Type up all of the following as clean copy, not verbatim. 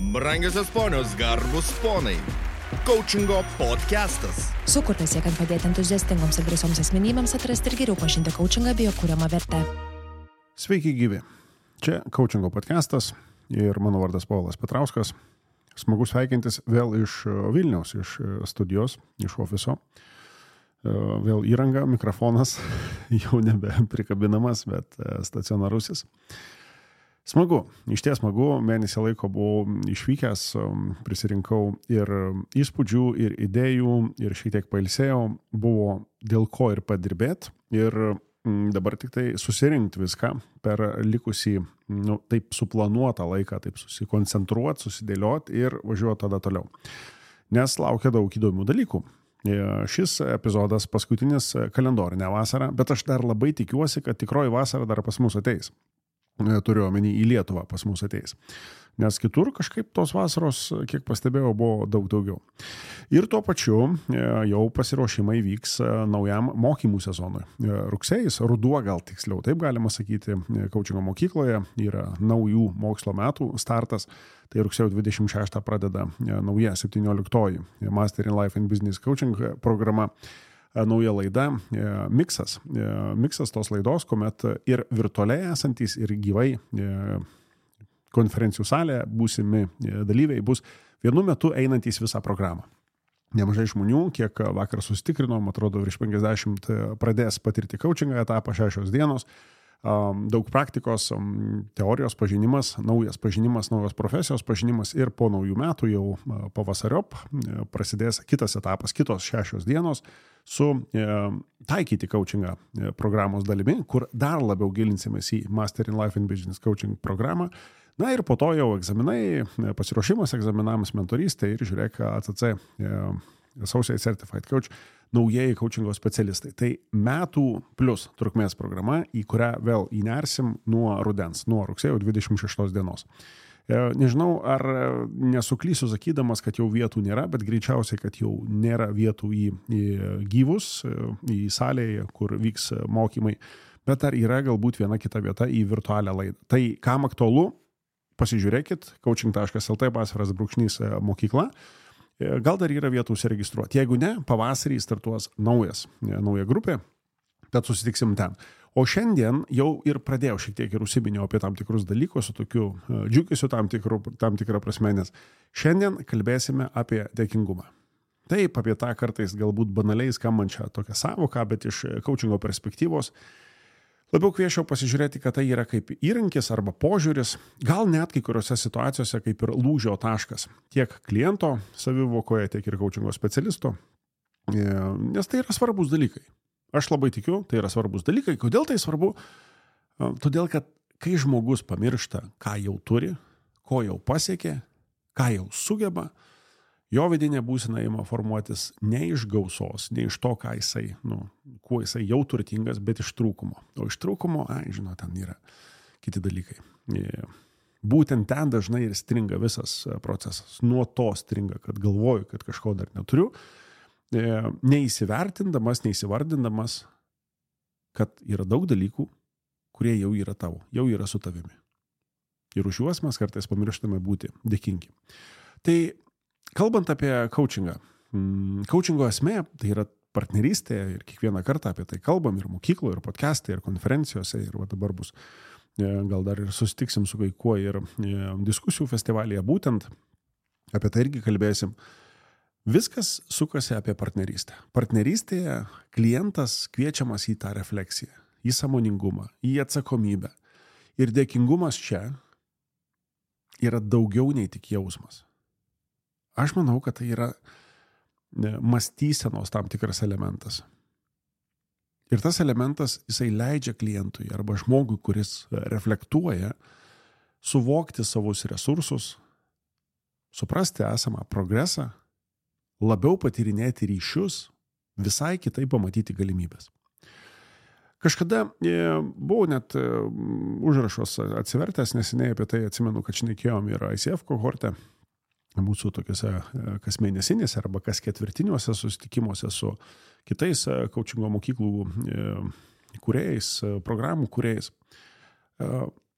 Brangiosios ponios, garbus ponai. Coachingo podcastas. Sukurtas siekiant padėti entuziastingoms ir drąsioms asmenybėms atrasti ir geriau pažinti coachingą bei jo kuriamą vertę. Sveiki gyvi. Čia Coachingo podcastas ir mano vardas Povilas Petrauskas. Smagu sveikintis vėl iš Vilniaus, iš studijos, iš ofiso. Vėl įranga, mikrofonas jau nebe prikabinamas, bet stacionarusis. Smagu, iš ties smagu, mėnesį laiko buvau išvykęs, prisirinkau ir įspūdžių, ir idėjų, ir šiek tiek pailsėjau, buvo dėl ko ir padirbėti, ir dabar tik tai susirinkti viską per likusį, taip suplanuotą laiką, taip susikoncentruoti, susidėlioti ir važiuoti tada toliau. Nes laukia daug įdomių dalykų. Šis epizodas paskutinis kalendorinę vasarą, bet aš dar labai tikiuosi, kad tikroji vasara dar pas mus ateis. Turiu omeny į Lietuvą pas mus ateis. Nes kitur kažkaip tos vasaros, kiek pastebėjau, buvo daug daugiau. Ir tuo pačiu jau pasiruošimai vyks naujam mokymų sezonui. Rugsėjis, ruduo gal tiksliau, taip galima sakyti, Coachingo mokykloje yra naujų mokslo metų startas. Tai rugsėjo 26 pradeda nauja 17 Master in Life and Business Coaching programa. Nauja laida, miksas tos laidos, kuomet ir virtualiai esantys, ir gyvai konferencijų salėje būsimi dalyviai bus vienu metu einantys visą programą. Nemažai žmonių, kiek vakar susitikrinom, atrodo virš 50 pradės patirti coachingą etapą 6 dienos. Daug praktikos, teorijos pažinimas, naujas profesijos pažinimas ir po naujų metų jau pavasariop prasidės kitas etapas, kitos 6 dienos su taikyti coachingą programos dalimi, kur dar labiau gilinsimės į Master in Life and Business Coaching programą. Na ir po to jau egzaminai, pasiruošimas egzaminams, mentorystė ir žiūrėk ACC, Associate Certified Coach, naujieji coachingo specialistai. Tai metų plus trukmės programa, į kurią vėl įnersim nuo rudens, nuo rugsėjo 26 dienos. Nežinau, ar nesuklysiu sakydamas, kad jau vietų nėra, bet greičiausiai, kad jau nėra vietų į gyvus, į salėje, kur vyks mokymai, bet ar yra galbūt viena kita vieta į virtualią laidą. Tai kam aktualu, pasižiūrėkit, coaching.lt/mokykla. Gal dar yra vietų užsiregistruoti. Jeigu ne, pavasarį startuos nauja grupė, tad susitiksim ten. O šiandien jau ir pradėjau šiek tiek ir užsiminiau apie tam tikrus dalykus, su tokiu džiugesiu tam tikrą prasme, nes šiandien kalbėsime apie dėkingumą. Taip, apie tą kartais galbūt banaliai skambančią tokią sąvoką, bet iš coachingo perspektyvos labiau kvieščiau pasižiūrėti, kad tai yra kaip įrankis arba požiūris, gal net kai kuriuose situacijose kaip ir lūžio taškas, tiek kliento savivokoje, tiek ir coachingo specialisto, nes tai yra svarbus dalykai. Aš labai tikiu, tai yra svarbus dalykai. Kodėl tai svarbu? Todėl, kad kai žmogus pamiršta, ką jau turi, ko jau pasiekė, ką jau sugeba, jo vidinė būsena ima formuotis ne iš gausos, ne iš to, ką jisai, kuo jisai jau turtingas, bet iš trūkumo. O iš trūkumo, ten yra kiti dalykai. Būtent ten dažnai ir stringa visas procesas. Nuo to stringa, kad galvoju, kad kažko dar neturiu, neįsivertindamas, neįsivardindamas, kad yra daug dalykų, kurie jau yra tavo, jau yra su tavimi. Ir už juos mes kartais pamirštame būti dėkingi. Tai kalbant apie coachingą, coachingo esmė tai yra partnerystė ir kiekvieną kartą apie tai kalbam ir mokykloje, ir podcast'e, ir konferencijose, ir dabar bus, gal dar ir susitiksim su kai kuo ir diskusijų festivalyje, būtent apie tai irgi kalbėsim. Viskas sukasi apie partnerystę. Partnerystėje klientas kviečiamas į tą refleksiją, į sąmoningumą, į atsakomybę. Ir dėkingumas čia yra daugiau nei tik jausmas. Aš manau, kad tai yra mąstysenos tam tikras elementas. Ir tas elementas, jisai leidžia klientui arba žmogui, kuris reflektuoja, suvokti savus resursus, suprasti esamą progresą, labiau patyrinėti ryšius, visai kitaip pamatyti galimybės. Kažkada buvau net užrašos atsivertęs, neseniai apie tai atsimenu, kad šnekėjom ir ICF kohorte, mūsų tokiuose kas mėnesinėse arba kas ketvirtiniuose susitikimuose su kitais coachingo mokyklų kūrėjais, programų kūrėjais.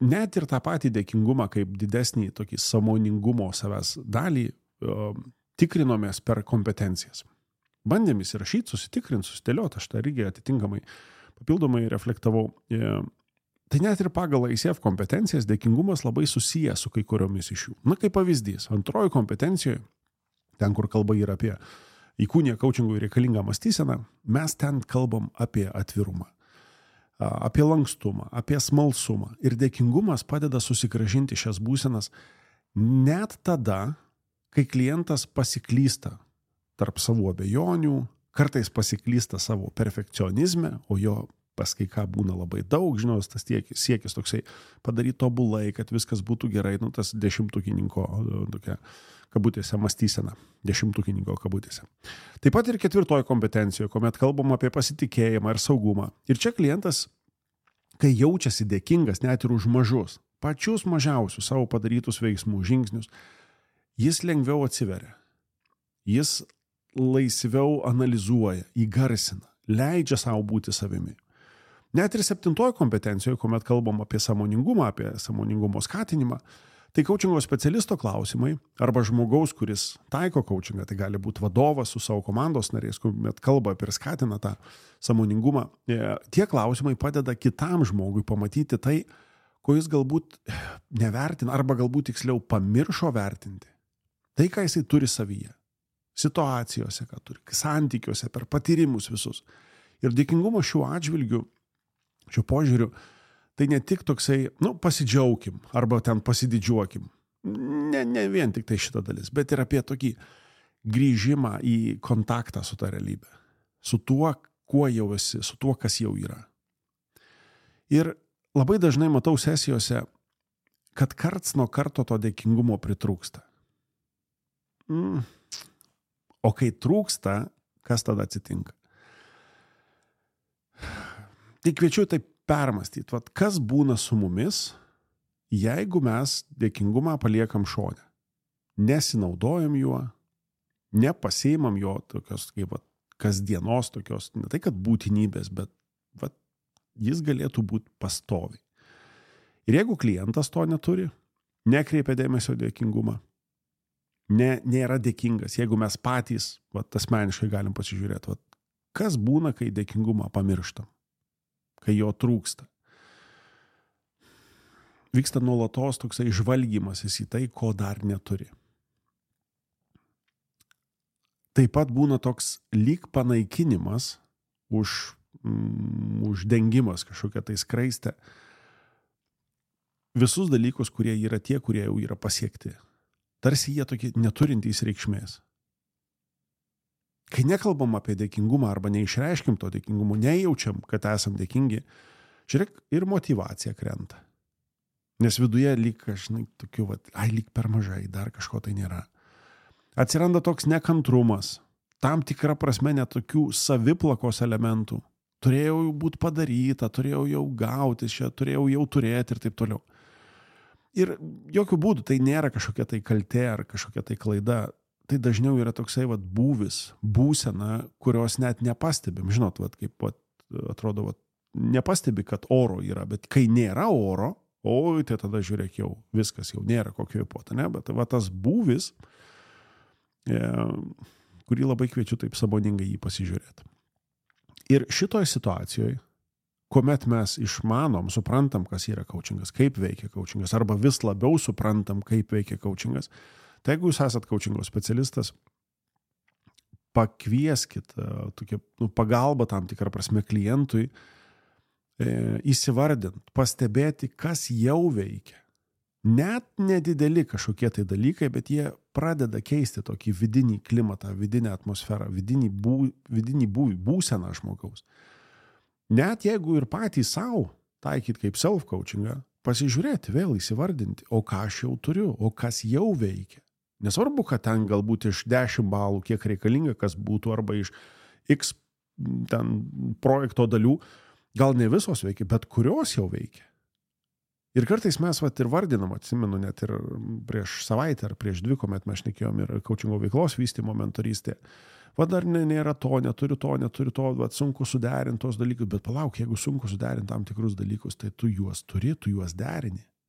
net ir tą patį dėkingumą kaip didesnį tokį sąmoningumo savęs dalį tikrinomės per kompetencijas. Bandėm įsirašyti, susitikrinti, susidėlioti, aš tą irgi atitinkamai papildomai reflektavau. Tai net ir pagal ICF kompetencijas dėkingumas labai susijęs su kai kuriomis iš jų. Na, kaip pavyzdys, antroji kompetencijoje, ten, kur kalba yra apie įkūniją coachingui reikalingą mąstyseną, mes ten kalbam apie atvirumą, apie lankstumą, apie smalsumą. Ir dėkingumas padeda susigrąžinti šias būsenas net tada, kai klientas pasiklysta tarp savo abejonių, kartais pasiklysta savo perfekcionizme, o jo pas kai ką būna labai daug, žinos, tas siekis toksai padaryti tobulai, kad viskas būtų gerai, nu tas dešimtukininko tokia kabutėse mąstysena, dešimtukininko kabutėse. Taip pat ir ketvirtoji kompetencijoje, kuomet kalbam apie pasitikėjimą ir saugumą. Ir čia klientas, kai jaučiasi dėkingas net ir už mažus, pačius mažiausius savo padarytus veiksmus, žingsnius, jis lengviau atsiveria. Jis laisviau analizuoja, įgarsina, leidžia savo būti savimi. Net ir septintoji kompetencijoje, kuomet kalbam apie sąmoningumą, apie sąmoningumo skatinimą, tai coachingo specialisto klausimai arba žmogaus, kuris taiko coachingą, tai gali būti vadovas su savo komandos nariais, kuomet kalba ir skatina tą sąmoningumą, tie klausimai padeda kitam žmogui pamatyti tai, ko jis galbūt nevertina arba galbūt tiksliau pamiršo vertinti. Tai, ką jisai turi savyje, situacijose, ką turi, santykiuose, per patyrimus visus. Ir dėkingumo šiuo atžvilgiu, šiuo požiūriu, tai ne tik toksai, pasidžiaukim arba ten pasididžiuokim. Ne vien tik tai šita dalis, bet ir apie tokį grįžimą į kontaktą su ta realybė. Su tuo, kuo jau esi, su tuo, kas jau yra. Ir labai dažnai matau sesijose, kad karts nuo karto to dėkingumo pritrūksta. O kai trūksta, kas tada atsitinka? Tai kviečiu tai permastyti, kas būna su mumis, jeigu mes dėkingumą paliekam šone. Nesinaudojam juo, nepasiimam jo tokios kaip kasdienos, tokios, ne tai kad būtinybės, bet jis galėtų būti pastoviai. Ir jeigu klientas to neturi, nekreipia dėmesio dėkingumą, nėra dėkingas, jeigu mes patys asmeniškai galim pasižiūrėti, kas būna, kai dėkingumą pamirštam, kai jo trūksta. Vyksta nuolatos toksai žvalgymasis į tai, ko dar neturi. Taip pat būna toks lyg panaikinimas, uždengimas kažkokia tai skraistė, visus dalykus, kurie yra tie, kurie jau yra pasiekti. Tarsi jie tokie neturintys reikšmės. Kai nekalbam apie dėkingumą arba neišreiškim to dėkingumo, nejaučiam, kad esam dėkingi, žiūrėk, ir motyvacija krenta. Nes viduje lyg, tokių, lyg per mažai, dar kažko tai nėra. Atsiranda toks nekantrumas, tam tikra prasme net tokių saviplakos elementų. Turėjau būti padaryta, turėjau jau gauti, turėjau jau turėti ir taip toliau. Ir jokių būdų tai nėra kažkokia tai kaltė ar kažkokia tai klaida. Tai dažniau yra toksai būvis, būsena, kurios net nepastebim. Žinot, kaip atrodo, nepastebi, kad oro yra, bet kai nėra oro, tai tada žiūrėk jau, viskas jau nėra kokio įpota, ne? Bet tas būvis, kurį labai kviečiu taip sąmoningai jį pasižiūrėti. Ir šitoje situacijoje, kuomet mes išmanom, suprantam, kas yra coachingas, kaip veikia coachingas, arba vis labiau suprantam, kaip veikia coachingas, tai jeigu jūs esat coachingo specialistas, pakvieskit pagalbą tam tikrą prasme klientui, įsivardint, pastebėti, kas jau veikia. Net nedideli kažkokie tai dalykai, bet jie pradeda keisti tokį vidinį klimatą, vidinę atmosferą, vidinį būseną žmogaus. Net jeigu ir patys savo taikyt kaip self-coachingą, pasižiūrėti, vėl įsivardinti, o ką aš jau turiu, o kas jau veikia. Nesvarbu, kad ten galbūt iš 10 balų, kiek reikalinga, kas būtų, arba iš X ten projekto dalių, gal ne visos veikia, bet kurios jau veikia. Ir kartais mes ir vardinam, atsimenu, net ir prieš savaitę ar prieš 2, kuomet mes šnekėjom ir coachingo veiklos vystymo mentorystė. Dar nėra to, neturiu to, sunku suderinti tos dalykus, bet palauk, jeigu sunku suderinti tam tikrus dalykus, tai tu juos turi, tu juos derini.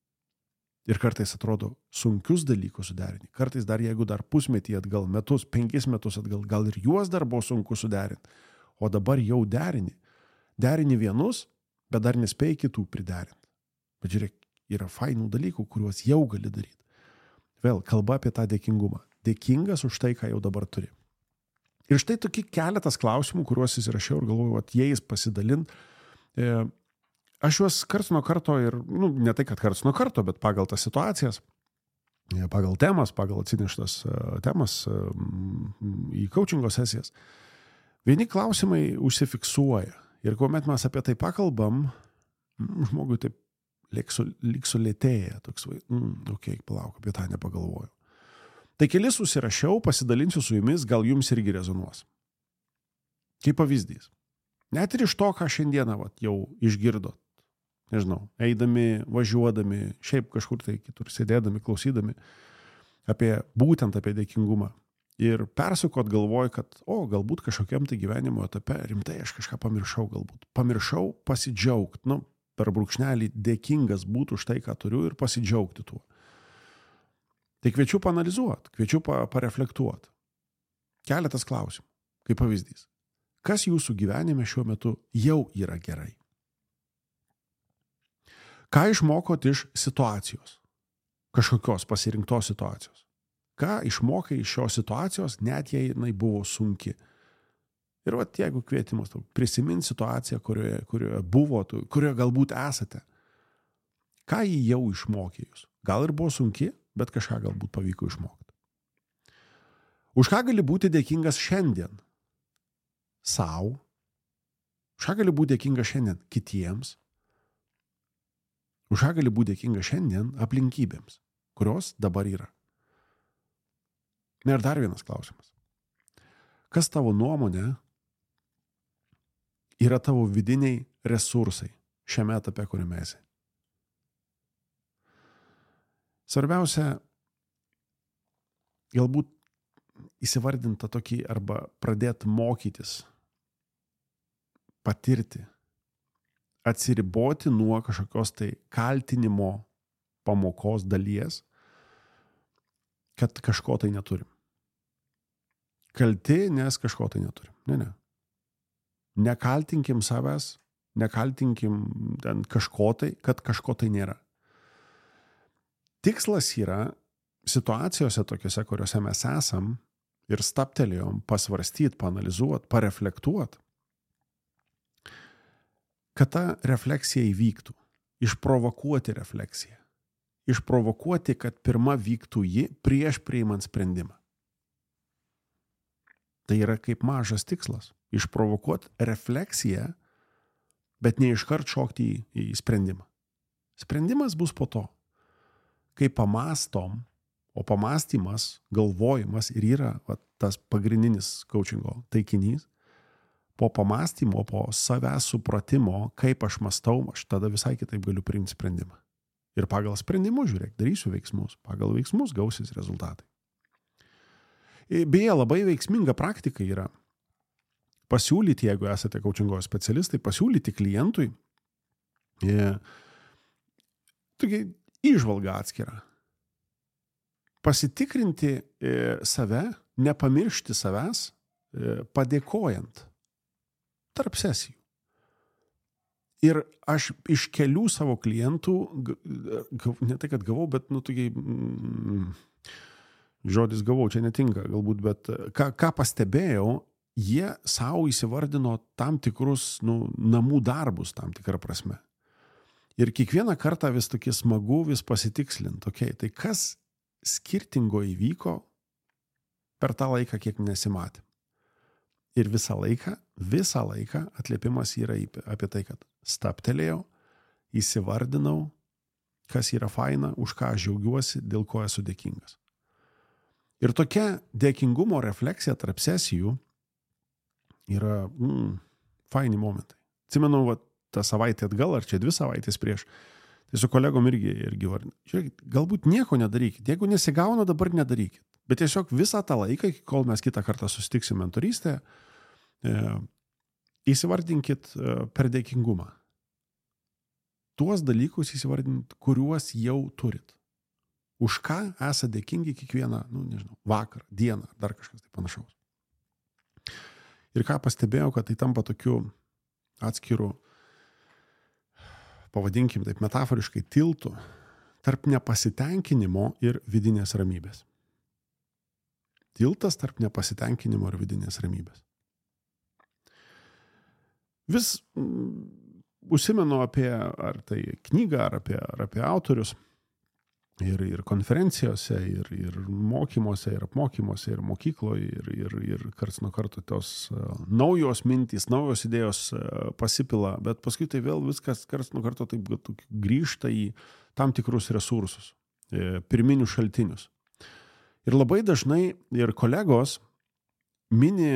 Ir kartais atrodo sunkius dalykus suderinti. Kartais dar jeigu dar pusmetį atgal, metus, 5 metus atgal, gal ir juos dar buvo sunku suderinti. O dabar jau derini. Derini vienus, bet dar nespėjai kitų priderinti. Bet žiūrėk, yra fainų dalykų, kuriuos jau gali daryti. Vėl, kalba apie tą dėkingumą. Dėkingas už tai, ką jau dabar turi. Ir štai tokie keletas klausimų, kuriuos įsirašiau ir galvoju, jais pasidalint. Aš juos karts nuo karto ir, ne tai, kad karts nuo karto, bet pagal tas situacijas, pagal temas, pagal atsineštas temas į coachingo sesijas. Vieni klausimai užsifiksuoja. Ir kuomet mes apie tai pakalbam, žmogui taip lyg sulėtėja. Toks, palauk, apie tą nepagalvoju. Tai kelis susirašiau, pasidalinsiu su jumis, gal jums irgi rezonuos. Kaip pavyzdys. Net ir iš to, ką šiandieną jau išgirdot. Nežinau, eidami, važiuodami, šiaip kažkur tai kitur sėdėdami, klausydami, būtent apie dėkingumą. Ir persukot galvoj, kad, galbūt kažkokiam tai gyvenimo etape rimtai aš kažką pamiršau galbūt. Pamiršau pasidžiaugti, per brūkšnelį dėkingas būtų už tai, ką turiu ir pasidžiaugti tuo. Tai kviečiu paanalizuoti, kviečiu pareflektuoti. Keletas klausimų, kaip pavyzdys. Kas jūsų gyvenime šiuo metu jau yra gerai? Ką išmokot iš situacijos? Kažkokios pasirinktos situacijos? Ką išmokai iš šios situacijos, net jei jinai buvo sunki? Ir jeigu kvietimas, prisimint situaciją, kurioje buvot, kurioje galbūt esate. Ką jį jau išmokė jūs? Gal ir buvo sunki, bet kažką galbūt pavyko išmokti. Už ką gali būti dėkingas šiandien? Sau. Už ką gali būti dėkingas šiandien kitiems? Už ką gali būti dėkingas šiandien aplinkybėms, kurios dabar yra? Ir dar vienas klausimas. Kas tavo nuomonė yra tavo vidiniai resursai šiame etape, kuriame esi? Svarbiausia, galbūt įsivardinti tokį arba pradėti mokytis, patirti, atsiriboti nuo kažkokios tai kaltinimo pamokos dalies, kad kažko tai neturim. Kalti, nes kažko tai neturim. Ne. Nekaltinkim savęs, nekaltinkim ten kažko tai, kad kažko tai nėra. Tikslas yra situacijose tokiose, kuriuose mes esam ir staptelėjom pasvarstyti, paanalizuoti, pareflektuoti, kad ta refleksija įvyktų, išprovokuoti refleksiją. Išprovokuoti, kad pirma vyktų ji prieš priimant sprendimą. Tai yra kaip mažas tikslas. Išprovokuoti refleksiją, bet ne iškart šokti į sprendimą. Sprendimas bus po to, kai pamastom, o pamastymas, galvojimas ir yra tas pagrindinis coachingo taikinys. Po pamastymo, po savęs supratimo, kaip aš mąstau, aš tada visai kitaip galiu priimti sprendimą. Ir pagal sprendimus, žiūrėk, darysiu veiksmus. Pagal veiksmus gausis rezultatai. Beje, labai veiksminga praktika yra pasiūlyti, jeigu esate coachingo specialistai, pasiūlyti klientui tokia įžvalga atskira. Pasitikrinti save, nepamiršti savęs, padėkojant tarp sesijų. Ir aš iš kelių savo klientų, ne tai, kad gavau, bet, žodis gavau, čia netinka galbūt, bet ką pastebėjau, jie savo įsivardino tam tikrus, namų darbus tam tikrą prasme. Ir kiekvieną kartą vis tokie smagu vis pasitikslint, tai kas skirtingo įvyko per tą laiką, kiek nesimatėm. Ir visą laiką atliepimas yra apie tai, kad staptelėjau, įsivardinau, kas yra faina, už ką aš džiaugiuosi, dėl ko esu dėkingas. Ir tokia dėkingumo refleksija tarp sesijų yra faini momentai. Atsimenu, tą savaitę atgal, ar čia 2 savaitės prieš, tai su kolegom irgi vardinu. Žiūrėkit, galbūt nieko nedarykit. Jeigu nesigauna, dabar nedarykit. Bet tiesiog visą tą laiką, kol mes kitą kartą susitiksim mentorystėje, įsivardinkit per dėkingumą. Tuos dalykus įsivardinti, kuriuos jau turit. Už ką esate dėkingi kiekvieną, vakarą, dieną, dar kažkas tai panašaus. Ir ką pastebėjau, kad tai tampa tokiu atskiru, pavadinkim taip metaforiškai, tiltu tarp nepasitenkinimo ir vidinės ramybės. Tiltas tarp nepasitenkinimo ir vidinės ramybės. Vis užsimenu apie ar tai knygą, ar apie autorius ir konferencijose, ir mokymuose, ir apmokymuose, ir mokykloje, ir karts nuo karto tos naujos mintys, naujos idėjos pasipila, bet paskui tai vėl viskas karts nuo karto taip grįžta į tam tikrus resursus, pirminius šaltinius. Ir labai dažnai ir kolegos mini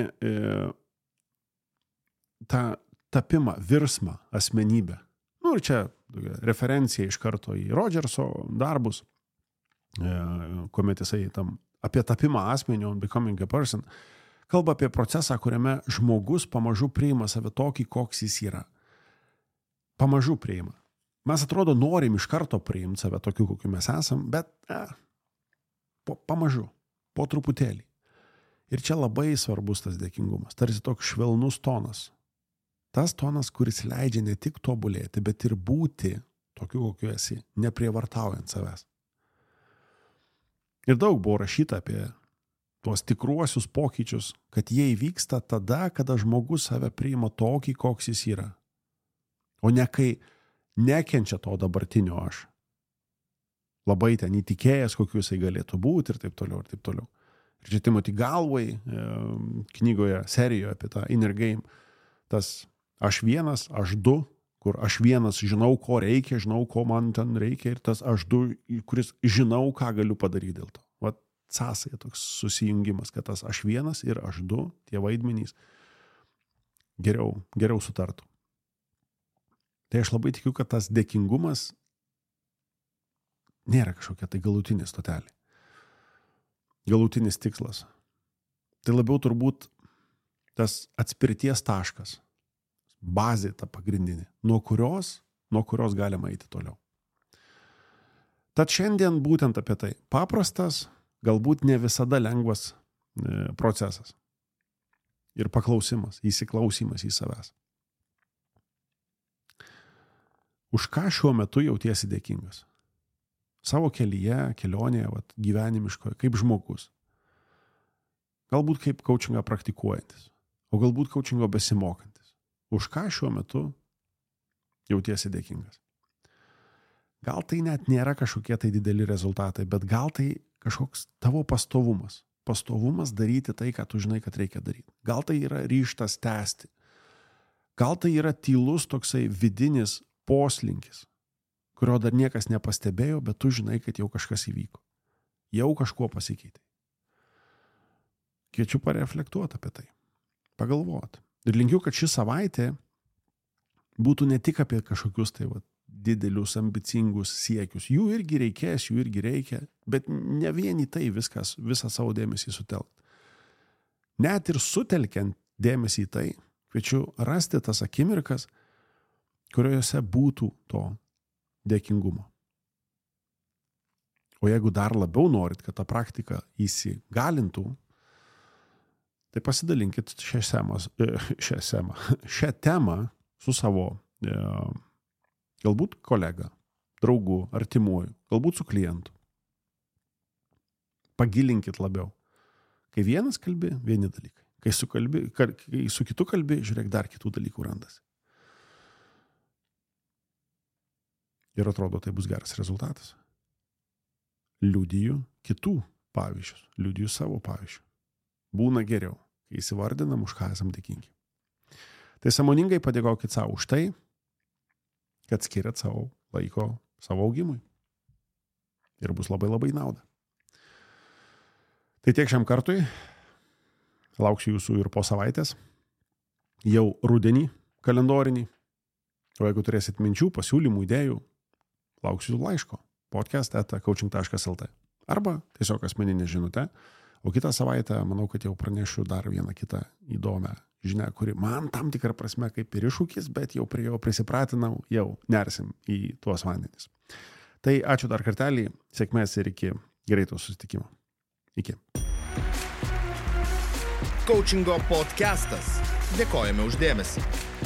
tą tapimą, virsmą, asmenybę. Ir čia referencija iš karto į Rodžerso darbus, kuomet jisai apie tapimą asmeniu, becoming a person, kalba apie procesą, kuriame žmogus pamažu priima save tokį, koks jis yra. Pamažu priima. Mes atrodo norim iš karto priimti save tokiu, kokiu mes esam, bet pamažu, po truputėlį. Ir čia labai svarbus tas dėkingumas, tarsi toks švelnus tonas. Tas tonas, kuris leidžia ne tik tobulėti, bet ir būti tokiu, kokiu esi, neprievartaujant savęs. Ir daug buvo rašyta apie tuos tikruosius pokyčius, kad jie įvyksta tada, kada žmogus save priima tokį, koks jis yra. O ne kai nekenčia to dabartinio aš. Labai ten įtikėjęs, kokiu jisai galėtų būti ir taip toliau, ir taip toliau. Ir čia Timothy Galway knygoje, serijoje apie tą Inner Game, tas aš vienas, aš du, kur aš vienas žinau, ko reikia, žinau, ko man ten reikia, ir tas aš du, kuris žinau, ką galiu padaryti dėl to. Vat sąsaja toks susijungimas, kad tas aš vienas ir aš du, tie vaidmenys, geriau sutartų. Tai aš labai tikiu, kad tas dėkingumas nėra kažkokia tai galutinė stotelė. Galutinis tikslas. Tai labiau turbūt tas atspirties taškas, bazė ta pagrindinė, nuo kurios galima eiti toliau. Tad šiandien būtent apie tai. Paprastas, galbūt ne visada lengvas procesas. Ir paklausimas, įsiklausimas į savęs. Už ką šiuo metu jautiesi dėkingas? Savo kelyje, kelionėje, gyvenimiškoje, kaip žmogus. Galbūt kaip coachingą praktikuojantis, o galbūt coachingo besimokantis. Už ką šiuo metu jautiesi dėkingas? Gal tai net nėra kažkokie tai dideli rezultatai, bet gal tai kažkoks tavo pastovumas. Pastovumas daryti tai, ką tu žinai, kad reikia daryti. Gal tai yra ryžtas tęsti. Gal tai yra tylus toksai vidinis poslinkis, kurio dar niekas nepastebėjo, bet tu žinai, kad jau kažkas įvyko. Jau kažkuo pasikeitė. Kviečiu pareflektuoti apie tai. Pagalvoti. Ir linkiu, kad ši savaitė būtų ne tik apie kažkokius tai didelius, ambicingus siekius. Jų irgi reikės, jų irgi reikia, bet ne vien į tai visą savo dėmesį sutelkti. Net ir sutelkiant dėmesį į tai, kviečiu rasti tas akimirkas, kuriuose būtų to dėkingumo. O jeigu dar labiau norit, kad ta praktika įsigalintų, tai pasidalinkit šią temą su savo galbūt kolega, draugu, artimuoju, galbūt su klientu. Pagilinkit labiau. Kai vienas kalbi, vieni dalykai. Kai su kitu kalbi, žiūrėk, dar kitų dalykų randasi. Ir atrodo, tai bus geras rezultatas. Liudiju kitų pavyzdžius, liudiju savo pavyzdžių. Būna geriau, kai įsivardinam, už ką esam dėkingi. Tai sąmoningai padėkokit savo už tai, kad skiriat savo laiko savo augimui. Ir bus labai labai nauda. Tai tiek šiam kartui. Lauksiu jūsų ir po savaitės. Jau rudenį kalendorinį. O jeigu turėsit minčių, pasiūlymų, idėjų, lauksiu laiško podcast@coaching.lt arba tiesiog asmeninė žinutė. O kitą savaitę, manau, kad jau pranešiu dar vieną kitą įdomią žinią, kuri man tam tikrą prasme kaip ir iššūkis, bet jau prie jo prisipratinau, jau nersim į tuos vandenis. Tai ačiū dar kartelį, sėkmės ir iki greito susitikimo. Iki. Coachingo podcastas. Dėkojame už dėmesį.